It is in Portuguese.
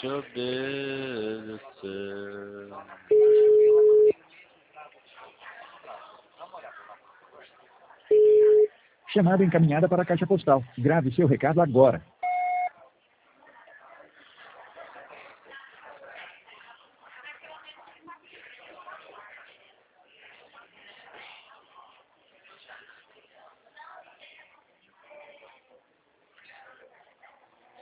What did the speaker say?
te obedecer. Chamada encaminhada para a caixa postal. Grave seu recado agora.